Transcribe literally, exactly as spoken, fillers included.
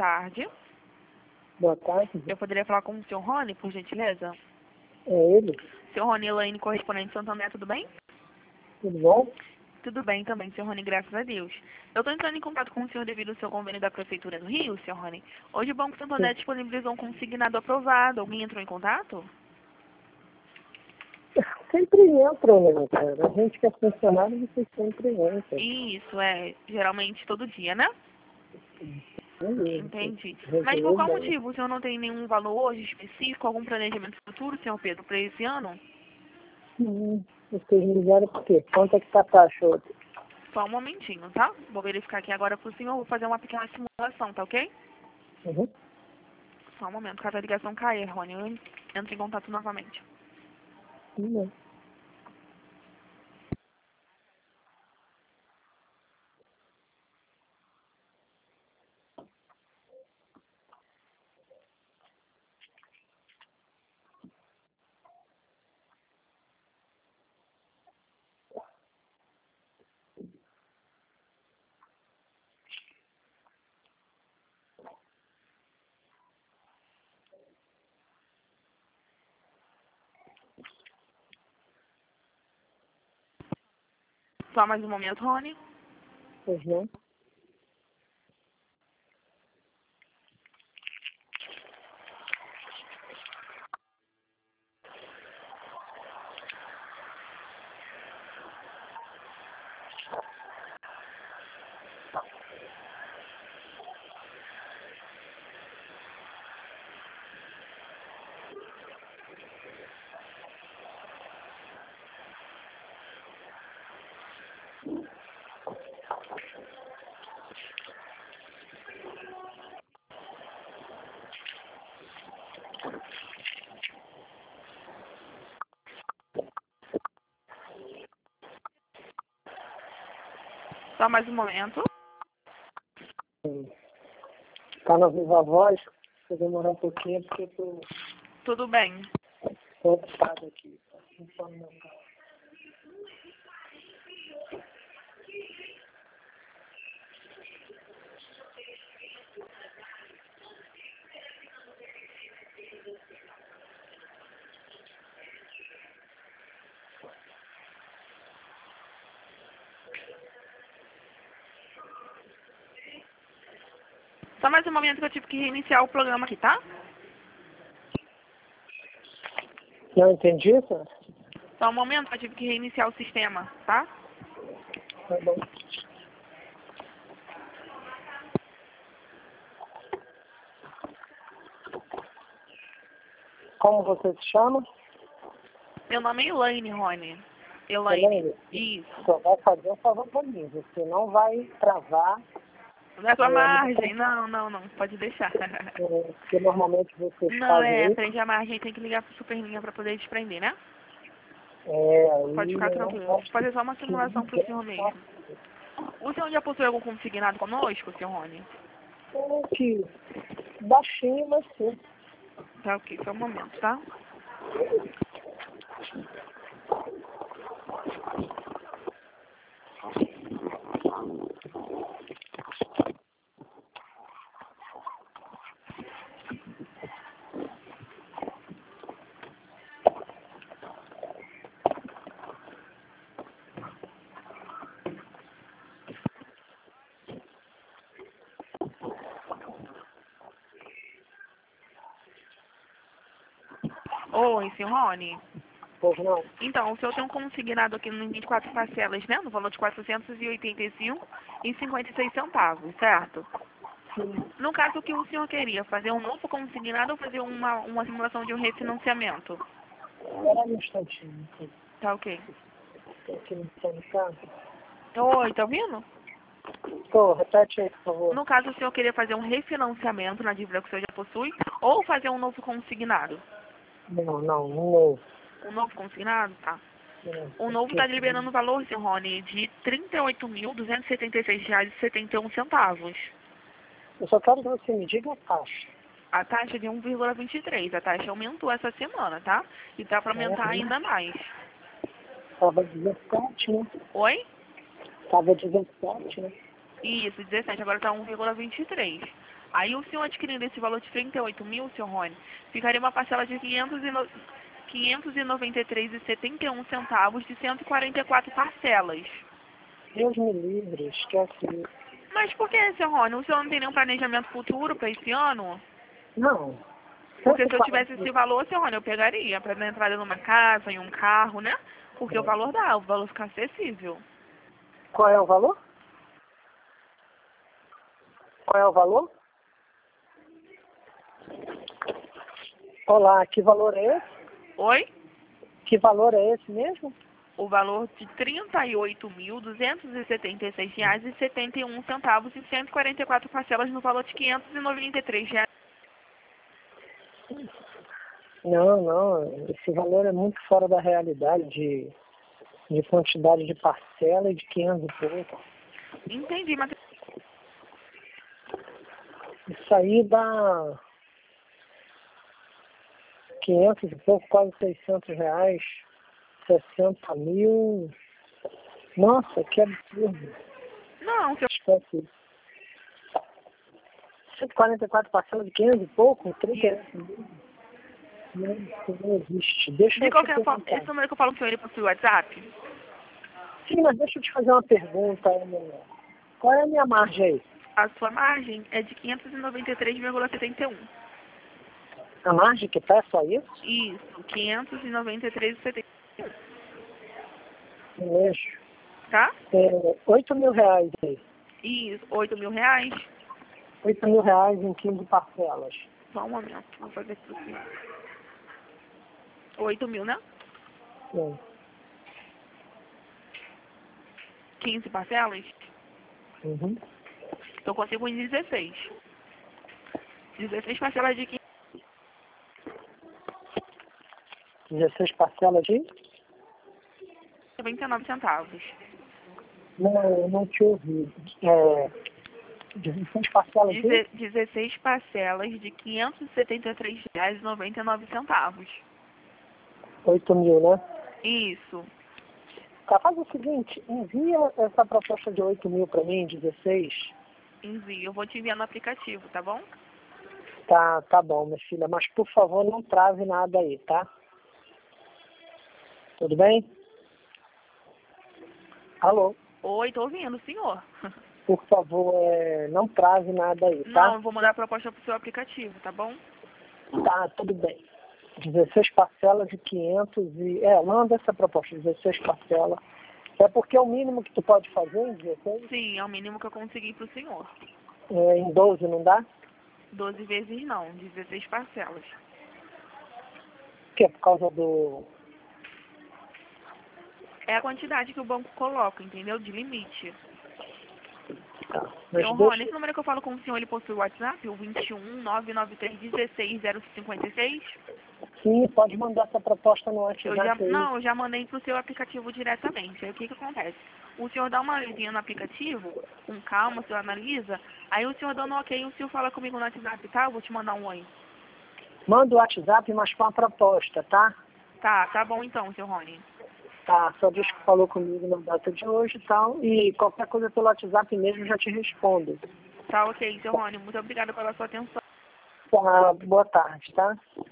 tarde. Boa tarde. Eu poderia falar com o senhor Rony, por gentileza? É ele? senhor Rony Elaine, correspondente de Santo André, tudo bem? Tudo bom? Tudo bem também, senhor Rony, graças a Deus. Eu estou entrando em contato com o senhor devido ao seu convênio da Prefeitura do Rio, senhor Rony. Hoje o Banco Santo André disponibilizou um consignado aprovado. Alguém entrou em contato? Sempre entram, né, cara? A gente que é funcionário, vocês sempre entram. Isso, é, geralmente todo dia, né? Entendi. Mas por Resolveu qual bem. motivo? O senhor não tem nenhum valor hoje específico, algum planejamento futuro, senhor Pedro, para esse ano? Hum, vocês me ligaram por quê? Quanto é que tá a taxa hoje? Só um momentinho, tá? Vou verificar aqui agora pro senhor, vou fazer uma pequena simulação, tá ok? Uhum. Só um momento, caso a ligação caia, Rony, eu entro em contato novamente. Hum, Só mais um momento, Rony. Pois não? Só mais um momento. Hum. Tá na Viva Voz? Se eu demorar um pouquinho, é porque eu tô, Tudo bem. tô ocupado aqui. Não tô no meu carro. Só mais um momento que eu tive que reiniciar o programa aqui, tá? Não entendi, senhor? Só um momento que eu tive que reiniciar o sistema, tá? Tá bom. Como você se chama? Meu nome é Elaine, Rony. Elaine. Elaine? Isso. Só vai fazer um favor pra mim. Você não vai travar. Na sua É, margem. Não, não, não. Pode deixar. é, porque normalmente vocês Não, fazem é, isso. prende a margem, tem que ligar pro superlinha pra poder desprender, né? É, aí Pode ficar eu não tranquilo. Vou gosto fazer só uma que simulação pro ninguém senhor mesmo. faça. O senhor já possui algum consignado conosco, senhor Rony? É que baixinho, mas sim. Tá ok, só um momento, tá? Oi, senhor Rony. Pois não. Então, o senhor tem um consignado aqui em vinte e quatro parcelas, né? No valor de quatrocentos e oitenta e cinco reais e cinquenta e seis centavos, certo? Sim. No caso, o que o senhor queria? Fazer um novo consignado ou fazer uma, uma simulação de um refinanciamento? Espera um instantinho. Tá ok. Estou aqui no seu carro. Oi, tá ouvindo? Estou, repete aí, por favor. No caso, o senhor queria fazer um refinanciamento na dívida que o senhor já possui ou fazer um novo consignado? Não, não, um novo. Um novo consignado? Tá. É, O novo está liberando o valor, senhor Rony, de trinta e oito mil duzentos e setenta e seis reais e setenta e um centavos. eu só quero que você me diga a taxa. A taxa de um vírgula vinte e três. A taxa aumentou essa semana, tá? E tá para aumentar ainda mais. Estava dezessete, né? Oi? Estava dezessete, né? Isso, dezessete. Agora tá um vírgula vinte e três. Aí o senhor adquirindo esse valor de trinta e oito mil, senhor Rony, ficaria uma parcela de quinhentos e no... quinhentos e noventa e três reais e setenta e um centavos de cento e quarenta e quatro parcelas. Deus me livre, esquece isso. Mas por que, senhor Rony? O senhor não tem nenhum planejamento futuro para esse ano? Não. Porque se eu tivesse esse valor, senhor Rony, eu pegaria para dar entrada numa casa, em um carro, né? Porque o valor dá, o valor fica acessível. Qual é o valor? Qual é o valor? Olá, que valor é esse? Oi? Que valor é esse mesmo? O valor de trinta e oito mil, duzentos e setenta e seis reais e setenta e um centavos e cento e quarenta e quatro parcelas no valor de quinhentos e noventa e três reais. Não, não, esse valor é muito fora da realidade de, de quantidade de parcela e de quinhentos e pouco. Entendi, mas... Isso aí dá quinhentos e pouco, quase seiscentos reais, sessenta mil. Nossa, que absurdo. Não, senhor... Esquece isso. cento e quarenta e quatro parcelas de quinhentos e pouco, trinta e oito mil. Não, isso não existe. Deixa De eu te qualquer forma, perguntar. esse número que eu falo com o senhor, ele possui WhatsApp? Sim, mas deixa eu te fazer uma pergunta. Qual é a minha margem aí? A sua margem é de quinhentos e noventa e três vírgula setenta e um. A margem que tá é só isso? Isso, quinhentos e noventa e três vírgula setenta e um. Não mexo. Tá? É, oito mil reais aí. Isso, oito mil reais. oito mil reais em quinze parcelas. Só um momento, vou fazer aqui pro senhor. oito mil, né? Sim. quinze parcelas? Uhum. Eu consigo em dezesseis. dezesseis parcelas de quinhentos dezesseis parcelas de? e noventa e nove centavos. Não, eu não te ouvi. É, dezesseis parcelas de? Deze- dezesseis parcelas de quinhentos e setenta e três reais e noventa e nove centavos. oito mil, né? Isso. Tá, faz o seguinte, envia essa proposta de oito mil para mim, dezesseis. Envio. Eu vou te enviar no aplicativo, tá bom? Tá, tá bom, minha filha, mas por favor não trave nada aí, tá? Tudo bem? Alô? Oi, tô ouvindo, senhor. Por favor, é, não trave nada aí, Não, tá? eu vou mandar a proposta pro seu aplicativo, tá bom? Tá, tudo bem. dezesseis parcelas de quinhentos e... É, manda essa proposta, dezesseis parcelas. É porque é o mínimo que tu pode fazer em dezesseis? Sim, é o mínimo que eu consegui pro senhor. É, em doze não dá? doze vezes não, dezesseis parcelas. Que é por causa do... É a quantidade que o banco coloca, entendeu? De limite. Tá, mas Senhor deixa... Rony, esse número que eu falo com o senhor, ele possui o WhatsApp? O vinte e um, nove nove três, dezesseis, zero cinquenta e seis? Sim, pode mandar essa proposta no Eu já, WhatsApp aí. não, eu já mandei pro seu aplicativo diretamente. Aí o que que acontece? O senhor dá uma olhadinha no aplicativo, com calma, o senhor analisa, aí o senhor dando ok, o senhor fala comigo no WhatsApp, tá? Eu vou te mandar um oi. Manda o WhatsApp, mas com a proposta, tá? Tá, tá bom então, seu Rony. Tá, só diz que falou comigo na data de hoje e tal. E qualquer coisa pelo WhatsApp mesmo eu já te respondo. Tá ok, seu Rony. Muito obrigada pela sua atenção. Tá, boa tarde, tá?